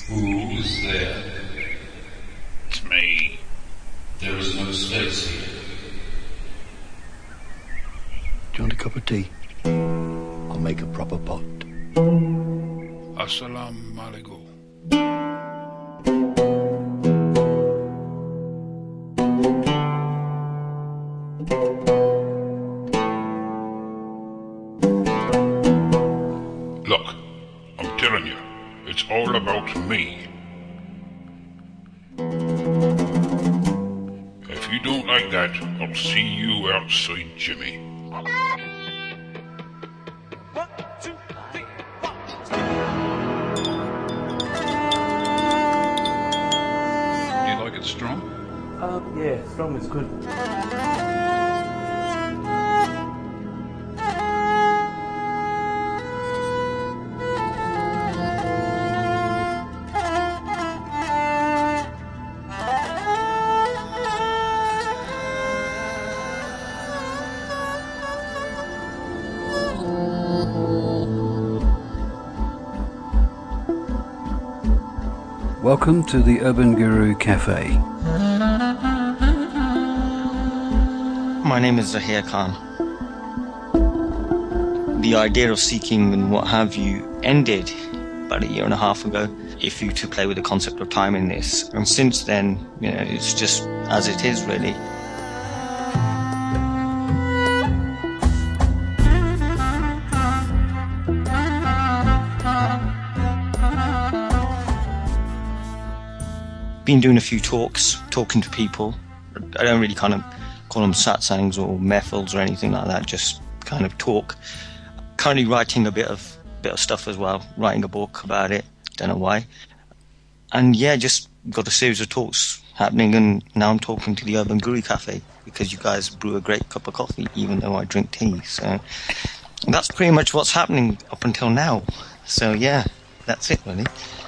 Who is there? It's me. There is no space here. Do you want a cup of tea? I'll make a proper pot. Assalamu alaikum. Look, I'm telling you, it's all about me. If you don't like that, I'll see you outside, Jimmy. Do you like it strong? Yeah, strong is good. Welcome to the Urban Guru Cafe. My name is Zahir Khan. The idea of seeking and what have you ended about a year and a half ago, if you to play with the concept of time in this. And since then, it's just as it is, really. Been doing a few talks, talking to people. I don't really kind of call them satsangs or mehfils or anything like that, just kind of talk. Currently writing a bit of stuff as well, writing a book about it, don't know why. And yeah, just got a series of talks happening, and now I'm talking to the Urban Guru Cafe because you guys brew a great cup of coffee, even though I drink tea. So that's pretty much what's happening up until now. So yeah, that's it really.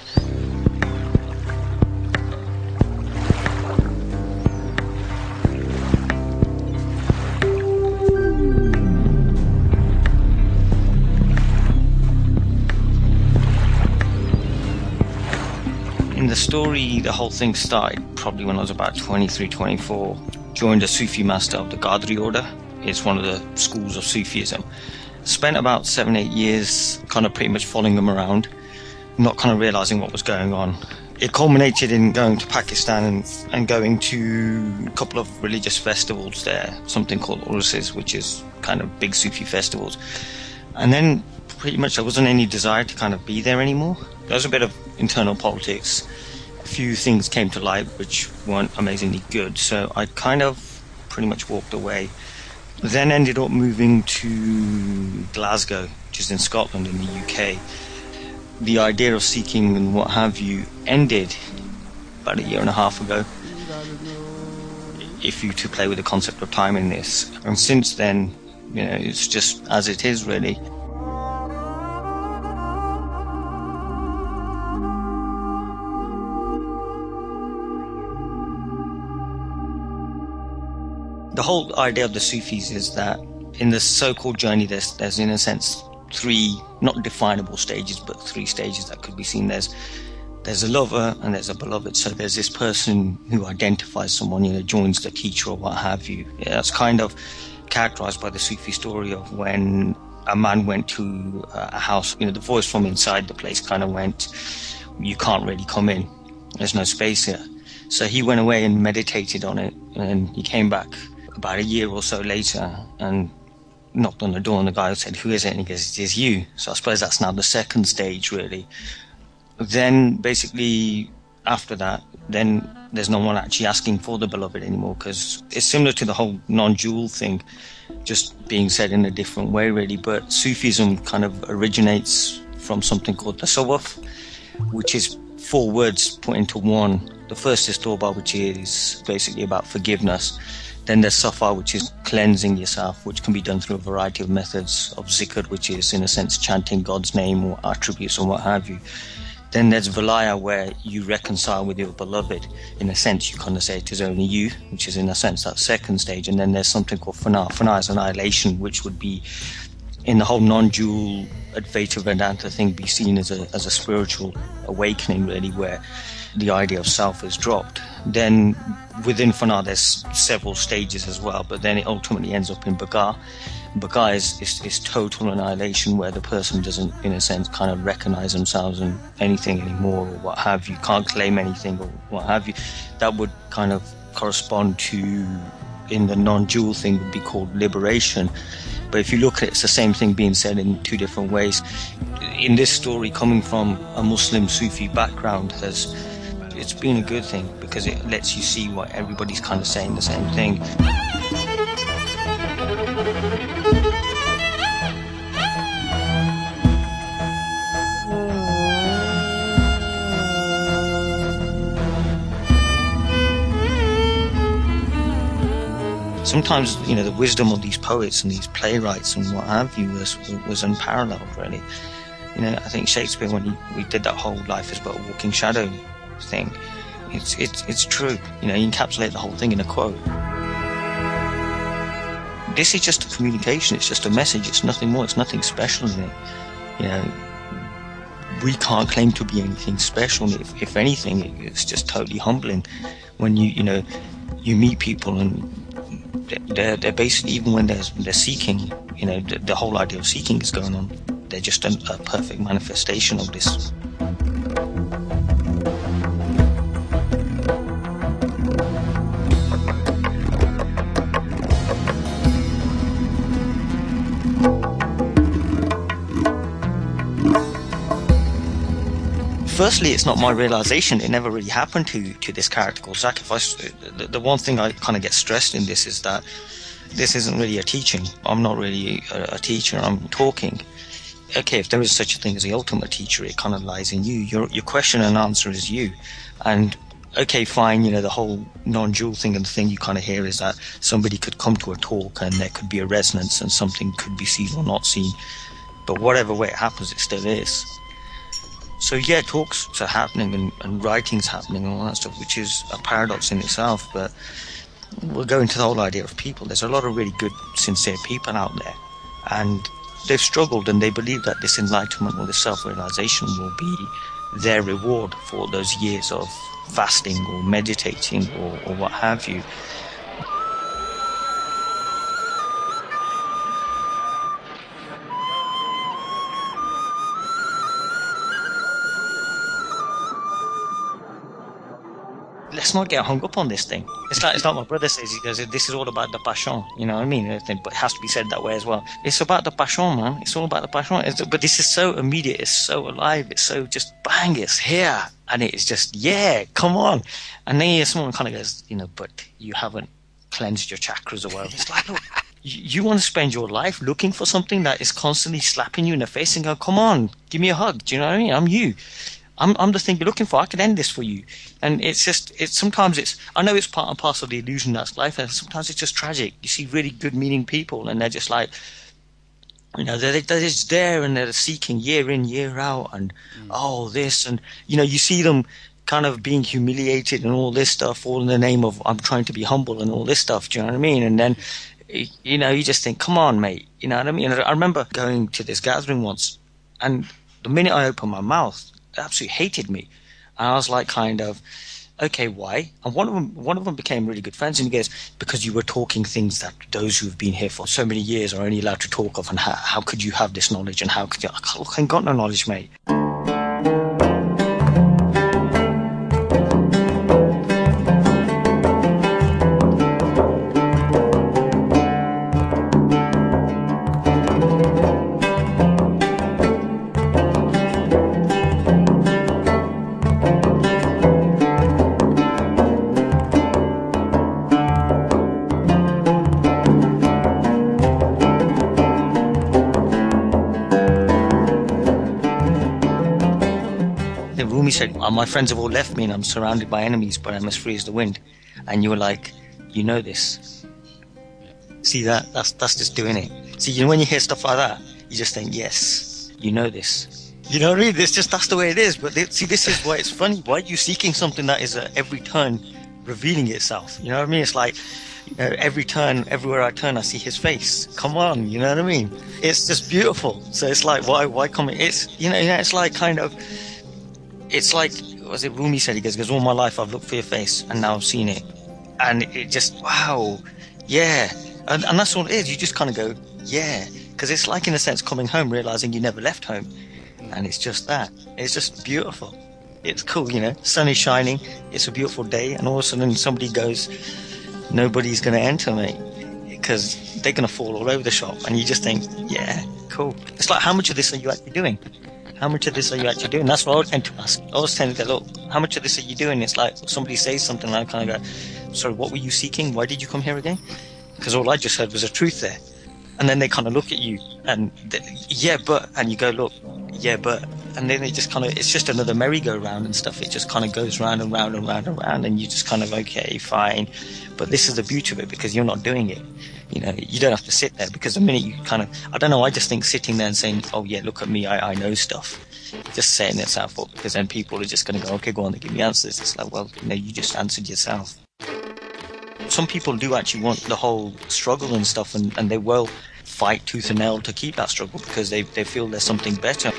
In the story, the whole thing started probably when I was about 23, 24. Joined a Sufi master of the Qadri order. It's one of the schools of Sufism. Spent about 7-8 years kind of pretty much following them around, not kind of realizing what was going on. It culminated in going to Pakistan and going to a couple of religious festivals there, something called Urses, which is kind of big Sufi festivals. And then pretty much there wasn't any desire to kind of be there anymore. There was a bit of internal politics. A few things came to light which weren't amazingly good, so I kind of pretty much walked away. Then ended up moving to Glasgow, which is in Scotland in the UK. The idea of seeking and what have you ended about a year and a half ago, if you to play with the concept of time in this. And since then, it's just as it is really. The whole idea of the Sufis is that in the so-called journey, there's in a sense 3 not definable stages, but 3 stages that could be seen. There's a lover and there's a beloved. So there's this person who identifies someone, joins the teacher or what have you. Yeah, that's kind of characterized by the Sufi story of when a man went to a house. The voice from inside the place kind of went, "You can't really come in. There's no space here." So he went away and meditated on it, and he came back about a year or so later and knocked on the door, and the guy said, "Who is it?" And he goes, "It is you." So I suppose that's now the second stage really. Then basically after that, then there's no one actually asking for the beloved anymore, because it's similar to the whole non-dual thing, just being said in a different way really. But Sufism kind of originates from something called tasawwuf, which is 4 words put into one. The first is tawbah, which is basically about forgiveness. Then there's safa, which is cleansing yourself, which can be done through a variety of methods of zikr, which is in a sense chanting God's name or attributes or what have you. Then there's Valaya, where you reconcile with your beloved. In a sense, you kind of say it is only you, which is in a sense that second stage. And then there's something called Fana. Fana is annihilation, which would be in the whole non-dual Advaita Vedanta thing be seen as a spiritual awakening, really, where the idea of self is dropped. Then within Fana there's several stages as well, but then it ultimately ends up in Bhaga. Bhaga is total annihilation, where the person doesn't, in a sense, kind of recognize themselves in anything anymore, or what have you, can't claim anything, or what have you. That would kind of correspond to, in the non-dual thing, would be called liberation. But if you look at it, it's the same thing being said in two different ways. In this story, coming from a Muslim Sufi background, it's been a good thing, because it lets you see what everybody's kind of saying the same thing. Sometimes, the wisdom of these poets and these playwrights and what have you was unparalleled, really. I think Shakespeare, when we did that whole life is but a walking shadow thing, it's true. He encapsulated the whole thing in a quote. This is just a communication, it's just a message, it's nothing more, it's nothing special in it. We can't claim to be anything special. If anything, it's just totally humbling when you meet people and they're basically, even when they're seeking, the whole idea of seeking is going on. They're just a perfect manifestation of this. Firstly, it's not my realization. It never really happened to this character called Zach. The one thing I kind of get stressed in this is that this isn't really a teaching. I'm not really a teacher. I'm talking. Okay, if there is such a thing as the ultimate teacher, it kind of lies in you. Your question and answer is you. And okay, fine, the whole non-dual thing, and the thing you kind of hear is that somebody could come to a talk and there could be a resonance and something could be seen or not seen. But whatever way it happens, it still is. So yeah, talks are happening and writing's happening and all that stuff, which is a paradox in itself. But we'll go into the whole idea of people. There's a lot of really good, sincere people out there, and they've struggled, and they believe that this enlightenment or this self-realization will be their reward for those years of fasting or meditating or what have you. Let's not get hung up on this thing. It's like my brother says. He goes, "This is all about the passion." You know what I mean? But it has to be said that way as well. It's about the passion, man. It's all about the passion. But this is so immediate. It's so alive. It's so just bang. It's here, and it's just come on. And then someone kind of goes, but you haven't cleansed your chakras or whatever. It's like, look, you want to spend your life looking for something that is constantly slapping you in the face and go, "Come on, give me a hug." Do you know what I mean? I'm you. I'm the thing you're looking for. I can end this for you. And sometimes I know it's part and parcel of the illusion that's life, and sometimes it's just tragic. You see really good meaning people, and they're just like, they're just there, and they're seeking year in, year out, and this, and you see them kind of being humiliated and all this stuff, all in the name of I'm trying to be humble and all this stuff. Do you know what I mean? And then you just think, come on, mate. You know what I mean? And I remember going to this gathering once, and the minute I opened my mouth, they absolutely hated me. And I was like, kind of, okay, why? And one of them became really good friends, and he goes, because you were talking things that those who have been here for so many years are only allowed to talk of, and how could you have this knowledge, and how could you? I ain't got no knowledge, mate. Rumi said, my friends have all left me and I'm surrounded by enemies, but I'm as free as the wind. And you were like, this. See that's just doing it. See, when you hear stuff like that, you just think, yes, this. You know what I mean? That's the way it is. But this is why it's funny. Why are you seeking something that is at every turn revealing itself. You know what I mean? It's like, you know, everywhere I turn, I see his face. Come on, you know what I mean? It's just beautiful. So it's like, why come? It's, you know, it's like kind of, it's like, was it Rumi said? He goes, all my life I've looked for your face and now I've seen it. And it just, wow, yeah. And that's all it is. You just kind of go, yeah. Because it's like, in a sense, coming home, realizing you never left home. And it's just that. It's just beautiful. It's cool, you know. Sun is shining. It's a beautiful day. And all of a sudden somebody goes, nobody's going to enter, mate. Because they're going to fall all over the shop. And you just think, yeah, cool. It's like, how much of this are you actually doing? How much of this are you actually doing? That's what I would tend to ask. I always tend to go, look, how much of this are you doing? It's like somebody says something and I kind of go, sorry, what were you seeking? Why did you come here again? Because all I just heard was a truth there. And then they kind of look at you and, yeah, but, and you go, look, yeah, but, and then they just kind of, it's just another merry-go-round and stuff. It just kind of goes round and round and round and round, and you just kind of, okay, fine. But this is the beauty of it, because you're not doing it. You know, you don't have to sit there, because the minute you kind of, I don't know, I just think sitting there and saying, oh yeah, look at me, I know stuff, just setting itself up, because then people are just going to go, okay, go on, they give me answers. It's like, well, you know, you just answered yourself. Some people do actually want the whole struggle and stuff, and they will fight tooth and nail to keep that struggle, because they feel there's something better.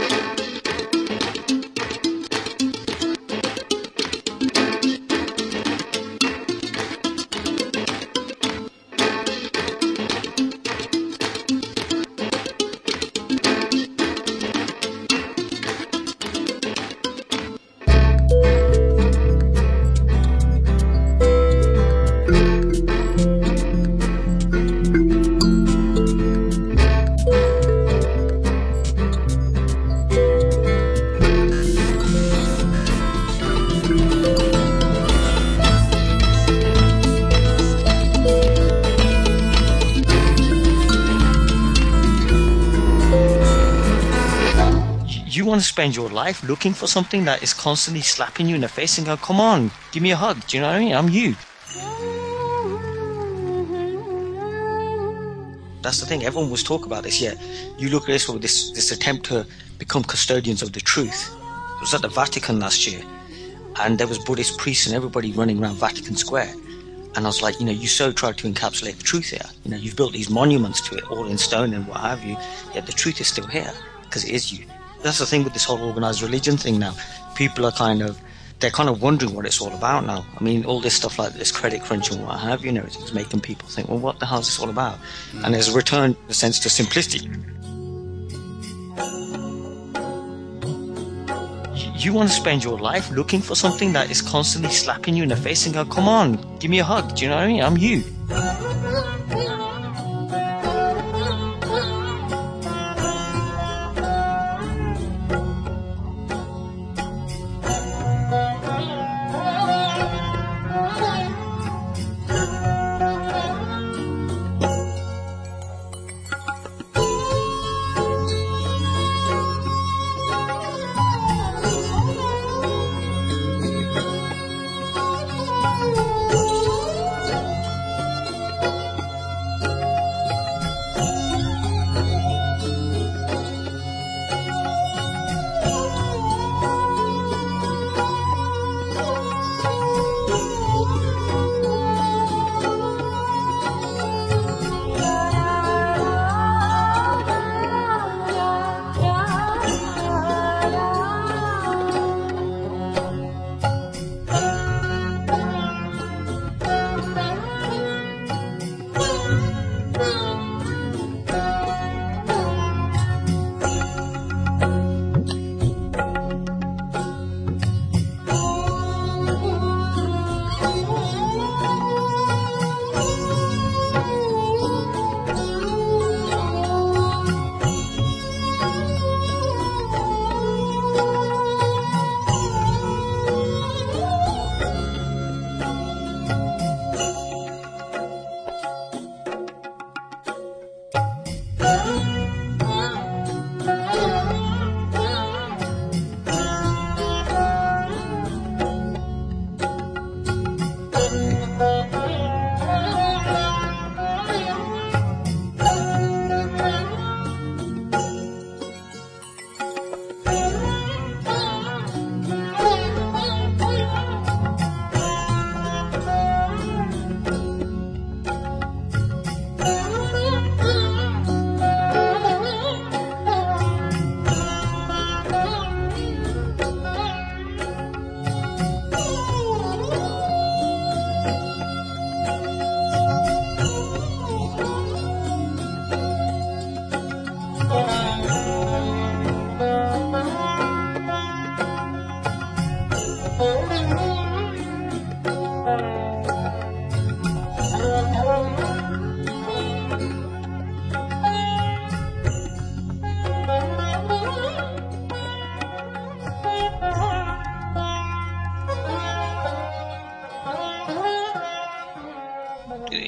You want to spend your life looking for something that is constantly slapping you in the face and go, come on, give me a hug. Do you know what I mean? I'm you. That's the thing. Everyone was talking about this. Yeah, you look at this with this attempt to become custodians of the truth. It was at the Vatican last year, and there was Buddhist priests and everybody running around Vatican Square. And I was like, you know, you so tried to encapsulate the truth here. You know, you've built these monuments to it, all in stone and what have you. Yet the truth is still here, because it is you. That's the thing with this whole organized religion thing now. People are they're kind of wondering what it's all about now. I mean, all this stuff like this credit crunch and what have you, it's making people think, well, what the hell is this all about? And there's a return, in a sense, to simplicity. You want to spend your life looking for something that is constantly slapping you in the face and go, come on, give me a hug. Do you know what I mean? I'm you.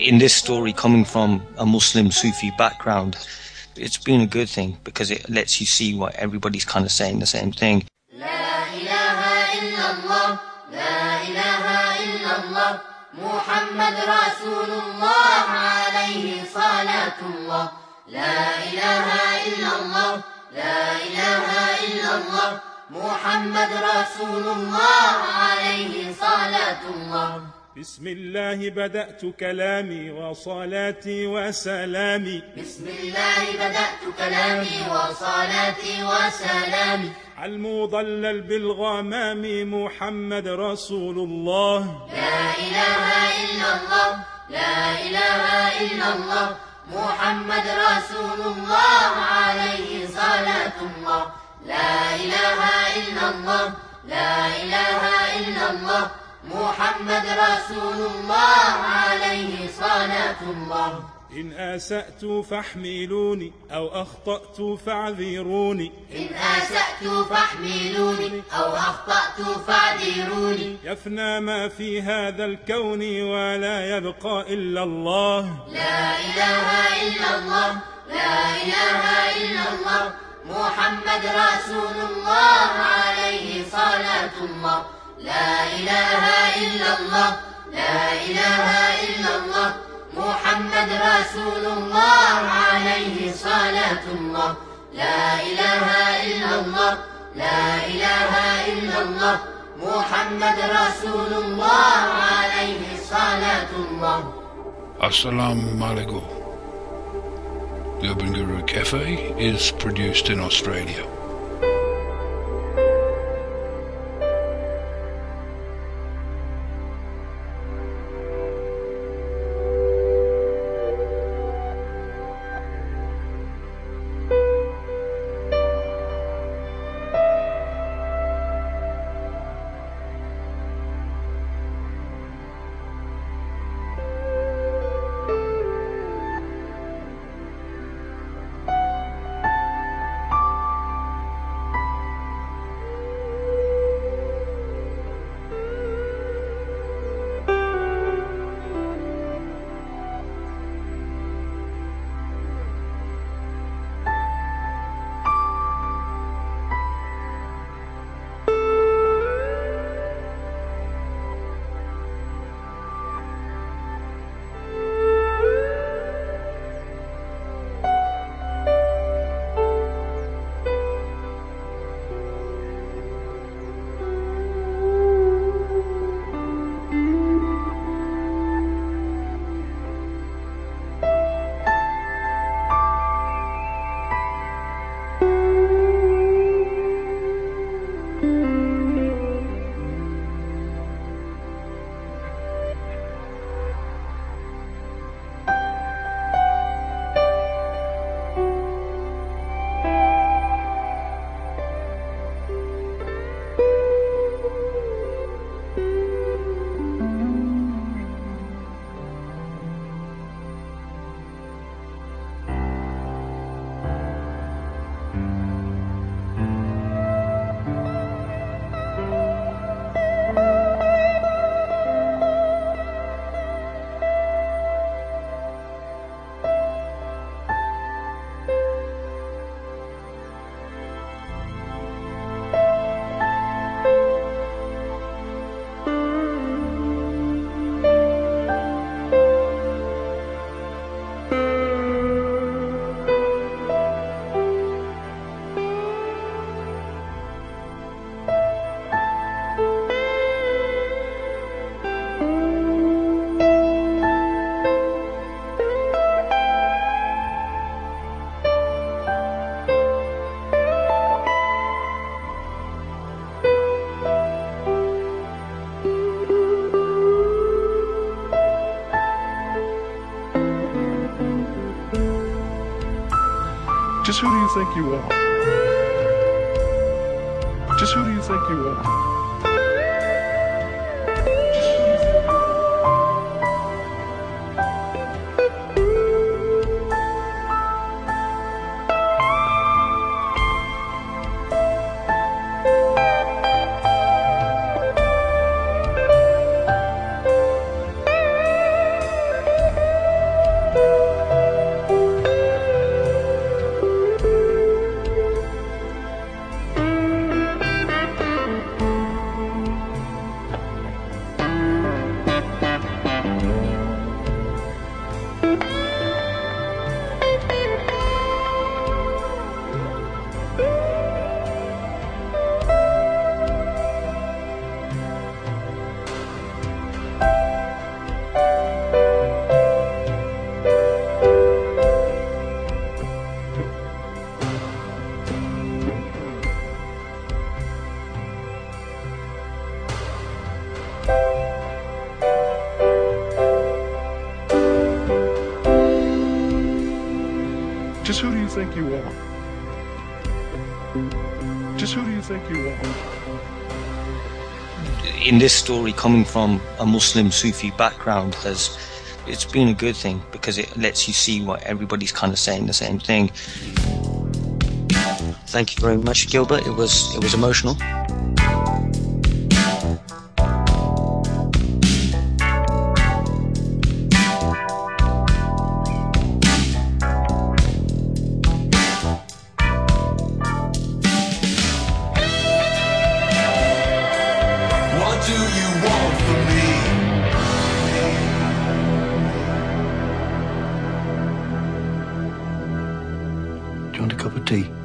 in this story, coming from a Muslim Sufi background, it's been a good thing because it lets you see what everybody's kind of saying the same thing. لا إله إلا الله لا إله إلا الله محمد رسول الله عليه صلاة الله لا إله إلا الله لا إله إلا الله محمد رسول الله عليه صلاة الله. بسم الله بدأت كلامي وصلاتي وسلامي بسم الله بدأت كلامي وصلاتي وسلامي على المضلل بالغمام محمد رسول الله. لا إله إلا الله لا إله إلا الله محمد رسول الله عليه صلاة الله لا إله إلا الله لا إله إلا الله محمد رسول الله عليه صلاة الله. إن أسأت فاحملوني أو أخطأت فاعذروني إن أسأت فاحملوني أو أخطأت فاعذروني يفنى ما في هذا الكون ولا يبقى إلا الله. لا إله إلا الله لا إله إلا الله محمد رسول الله عليه صلاة الله لا إله إلا الله لا إله إلا الله محمد رسول الله عليه صلاة الله لا إله إلا الله لا إله إلا الله محمد رسول الله عليه صلاة الله. Assalamu alaikum. The Urban Guru Cafe is produced in Australia. Just who do you think you are? Just who do you think you are? Just who do you think you are? Just who do you think you are? In this story, coming from a Muslim Sufi background, it's been a good thing because it lets you see what everybody's kind of saying the same thing. Thank you very much, Gilbert. It was emotional. What do you want from me? Do you want a cup of tea?